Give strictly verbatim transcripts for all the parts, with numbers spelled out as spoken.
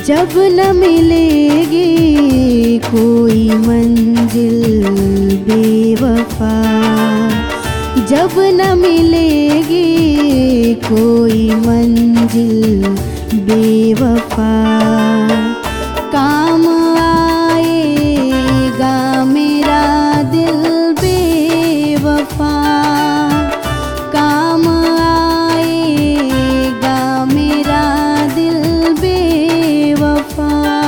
जब न मिलेगी कोई मंजिल बेवफा, जब न मिलेगी कोई मंजिल बेवफा, काम आएगा मेरा दिल बेवफा, काम आएगा मेरा दिल बेवफा।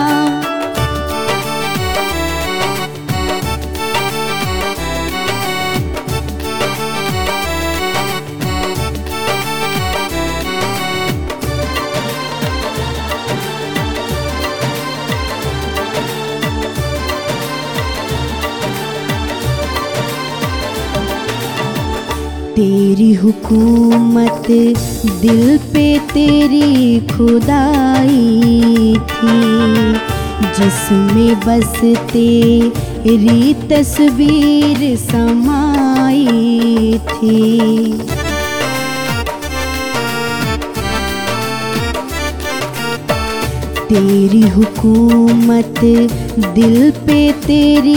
तेरी हुकूमत दिल पे तेरी खुदाई थी, जिसमें बस तेरी तस्वीर समाई थी। तेरी हुकूमत दिल पे तेरी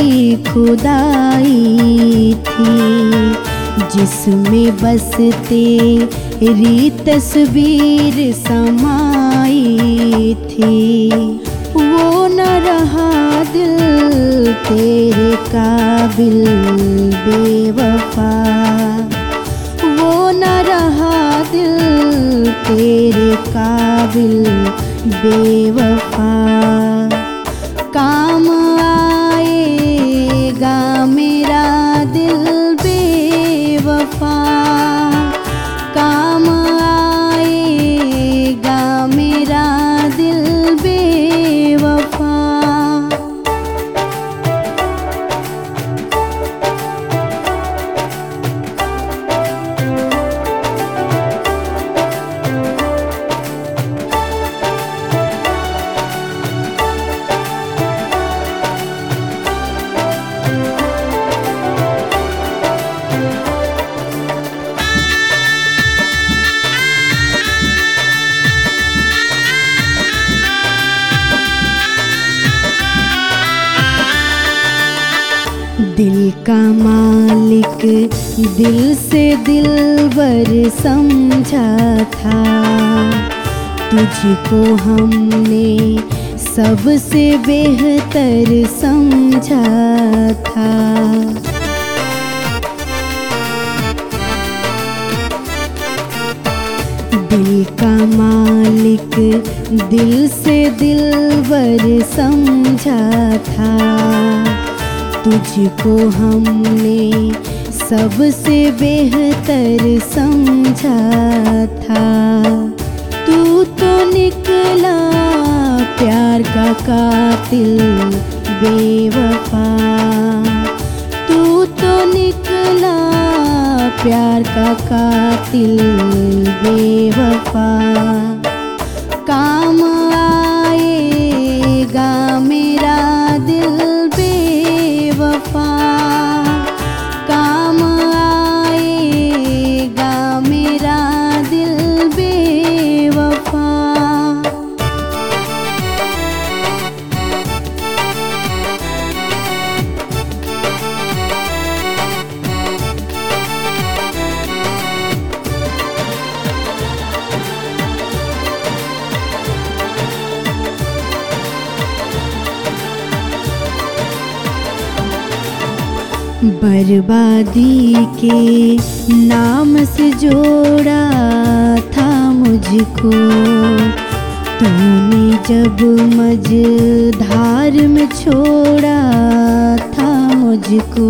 खुदाई थी, जिसमें बस तेरी तस्वीर समाई थी। वो न रहा दिल तेरे काबिल बेवफा, वो न रहा दिल तेरे काबिल बेवफा, काम आएगा मेरा दिल बेवफा, काम आएगा मेरा दिल बेवफा। दिल का मालिक दिल से दिलबर समझा था, तुझको हमने सबसे बेहतर समझा था। दिल का मालिक दिल से दिलबर समझा था, तुझको हमने सबसे बेहतर समझा था। तू तो निकला प्यार का कातिल बेवफा, तू तो निकला प्यार का कातिल बेवफा, काम आएगा मेरा दिल बेवफा, काम आएगा मेरा दिल बेवफा। बर्बादी के नाम से जोड़ा था मुझको, तूने जब मझधार में छोड़ा था मुझको।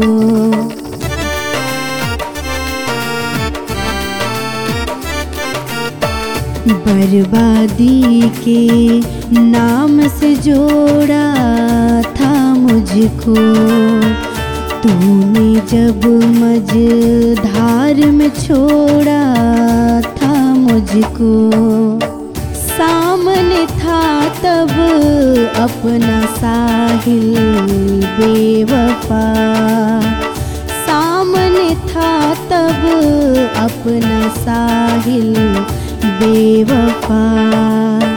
बर्बादी के नाम से जोड़ा था मुझको, तूने जब मझधार में छोड़ा था मुझको। सामने था तब अपना साहिल बेवफा, सामने था तब अपना साहिल बेवफा।